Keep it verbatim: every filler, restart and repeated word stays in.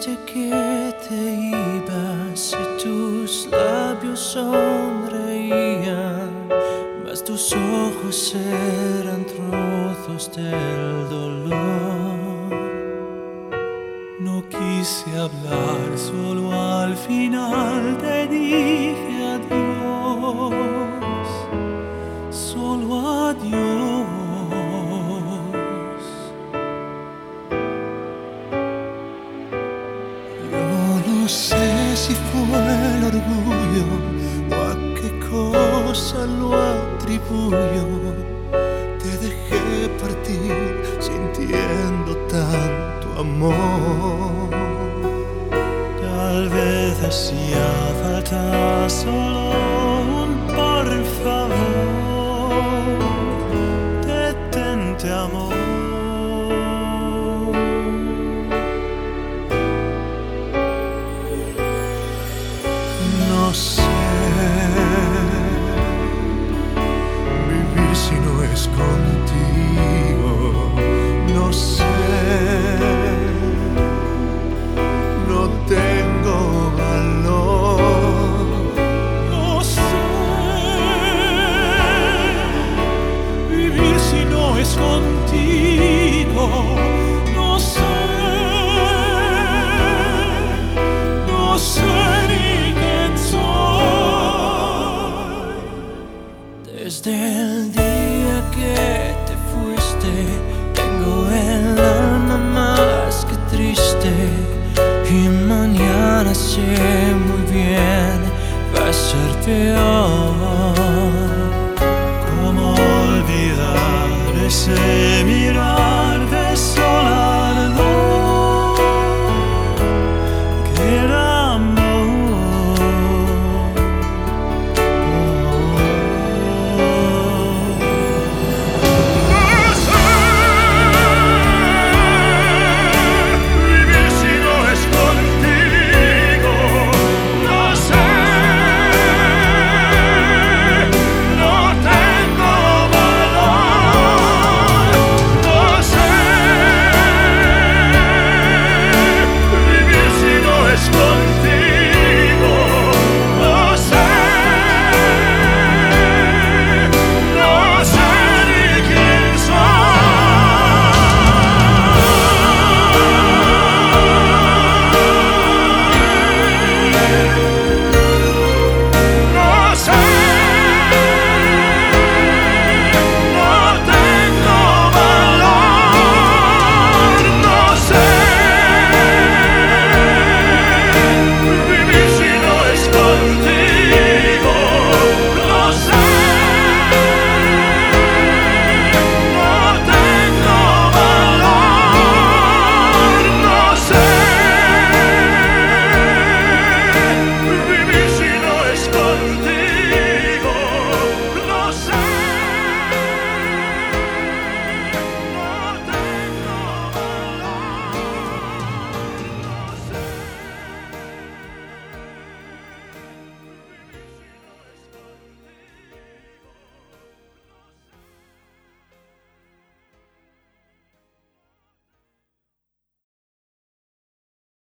dijiste que te ibas y tus labios sonreían, mas tus ojos eran trozos del dolor. No quise hablar, solo al final te dije adiós, solo adiós. No sé si fue el orgullo o a qué cosa lo atribuyo. Te dejé partir sintiendo tanto amor. Tal vez hacía falta solo un por favor. Detente, amor. No sé vivir si no es contigo. No sé, no tengo valor. No sé vivir si no es contigo. No sé, no sé ni quién soy. Desde el día que te fuiste, tengo el alma más que triste. Y mañana sé muy bien va a ser peor.